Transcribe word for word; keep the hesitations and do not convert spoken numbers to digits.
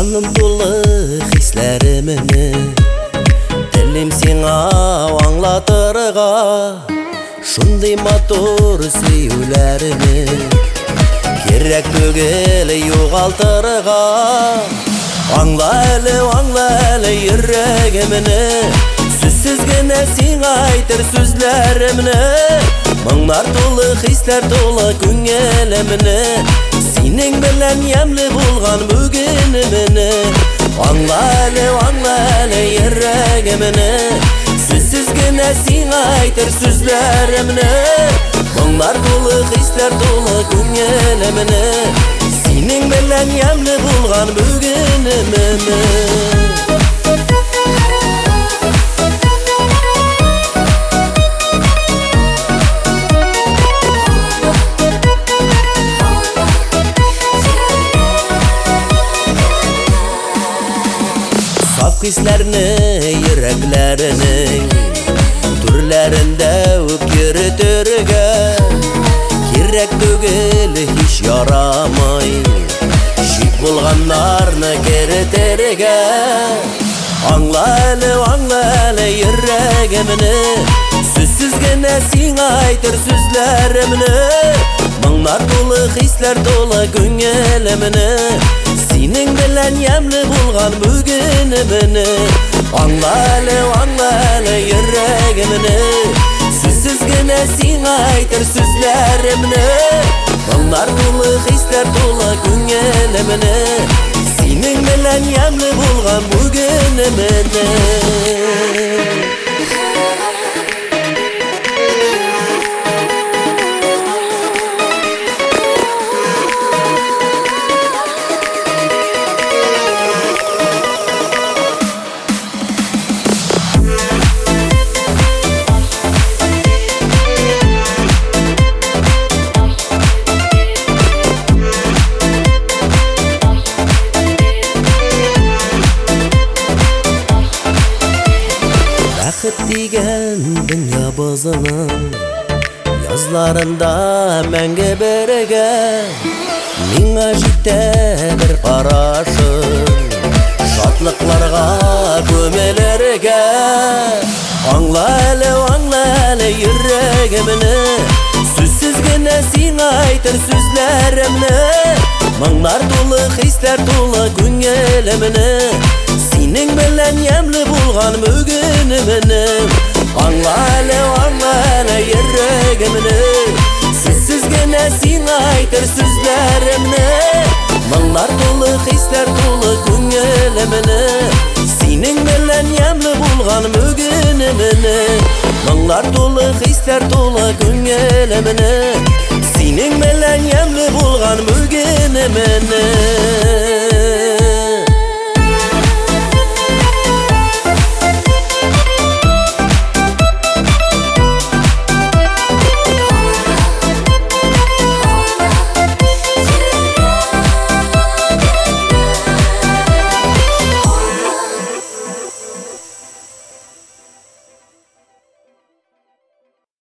Жаным толы хисләремне Телем сиңа аңлатырга Шундый матур сөйләрне Керек түгел югалтырга Аңла әле, аңла әле йөрәгемне Сүзсез генә сиңа әйтер сүзләремне Моңнар тулы хисләр тулы күңелемне Синең белән ямлы булган бүгенемне Аңла әле, аңла әле йөрәгемне Сүзсез генә сиңа әйтер сүзләремне Моңнар тулы хисләр тулы күңелемне Синең белән ямлы булган бүгенемне Saf hislerini yüreklerinin Türlerinde öp yürütürge Kirek tügül hiç yaramay Şik bulganlarını kereterge Anla ele, anla ele yüreğimini Süzsüz gene siňa aytır süzlerimni Moңнар tulu hisler tulu күңелемni Синең белән ямлы булган бүгенемне Аңла әле, аңла әле йөрәгемне Сүзсез генә сиңа әйтер сүзләремне Моңнар тулы хисләр тулы күңелемне Синең белән ямлы булган бүгенемне Бәхет дигән дөнья бозының Язларында мәңге бергә Миңа җитә бер карашың Шатлыкларга күмелергә Аңла әле, аңла әле йөрәгемне Сүзсез генә сиңа әйтер сүзләремне Моңнар тулы хисләр тулы күңелемне Синең белән ямлы булган бүгенемне Аңла әле, аңла әле йөрәгемне Сүзсез генә сиңа әйтер сүзләремне Моңнар тулы хисләр тулы күңелемне Синең белән ямлы булган бүгенемне Моңнар тулы хисләр тулы күңелемне Синең белән ямлы булган бүгенемне